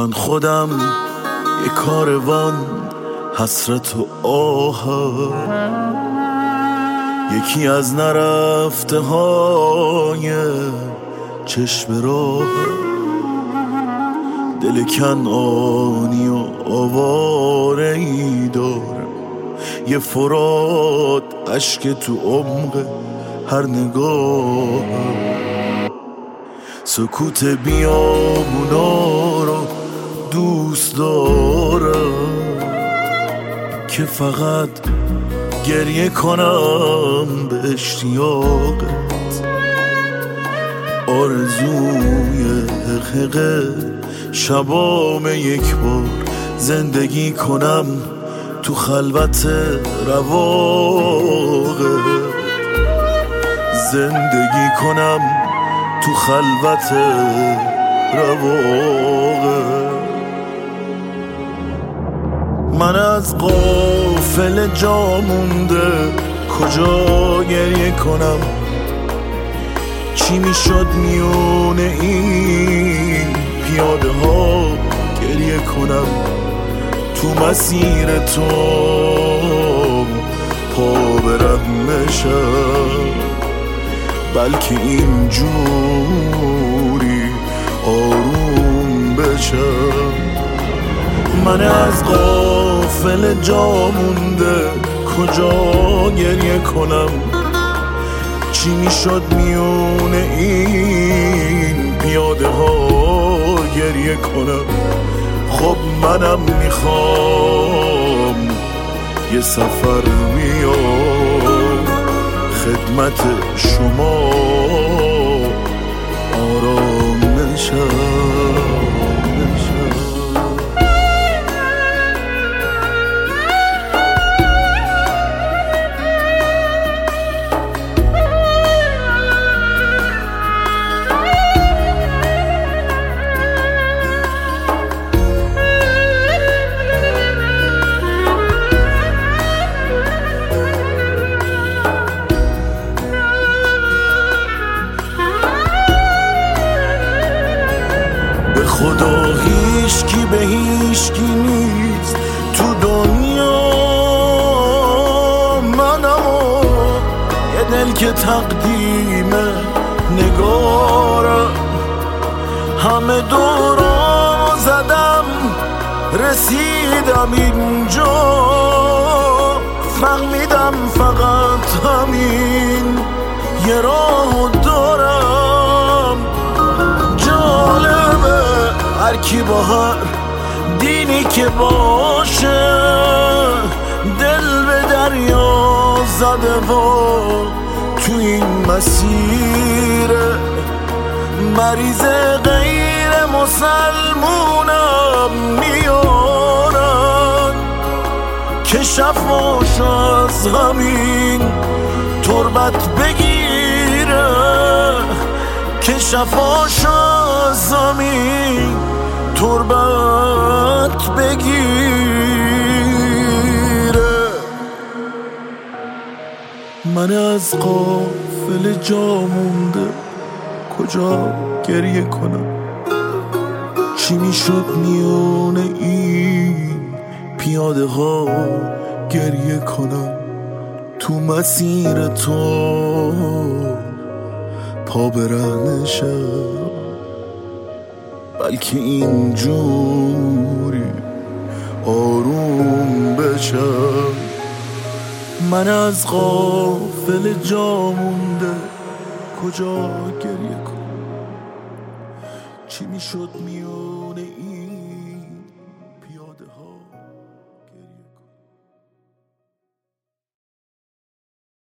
من خودم یه کاروان حسرت و آهم، یکی از نرفته های چشم راهم، دل کنعانی و آواره ای دارم، یه فرات اشک تو عمق هر نگاهم، سکوت بیابونا رو دوست دارم که فقط گریه کنم به اشتیاقت، آرزوی حقیقه شبام یک بار زندگی کنم تو خلوت رواقت، زندگی کنم تو خلوت رواقت. من از غافل جا مونده کجا گریه کنم، چی میشد میونه این پیاده ها گریه کنم، تو مسیر تو پا برم نشم، بلکه اینجوری آروم بشم. من از غافل جا مونده کجا گریه کنم، چی میشد میونه این پیاده ها گریه کنم. خب منم میخوام یه سفر بیام خدمت شما آرام نشم. خدا هیچکی به هیچکی نیست تو دنیا، منم یه دل که تقدیم نگارم، همه دورامو زدم رسیدم اینجا، فهمیدم فقط همین یه راهو دارم. جالبه هر کی با هر دینی که باشه دل به دریا زده و تو این مسیر مریض غیر مسلمونم میارن که شفاش از همین تربت بگیره، که شفاش از همین تربت بگیره. من از غافل جا مونده کجا گریه کنم، چی میشد میونه این پیاده ها گریه کنم، تو مسیر تو پا برنشم، بلکه اینجوری آروم بشم. من از غافل جا مونده کجا گریه کنم، چی میشد میونه این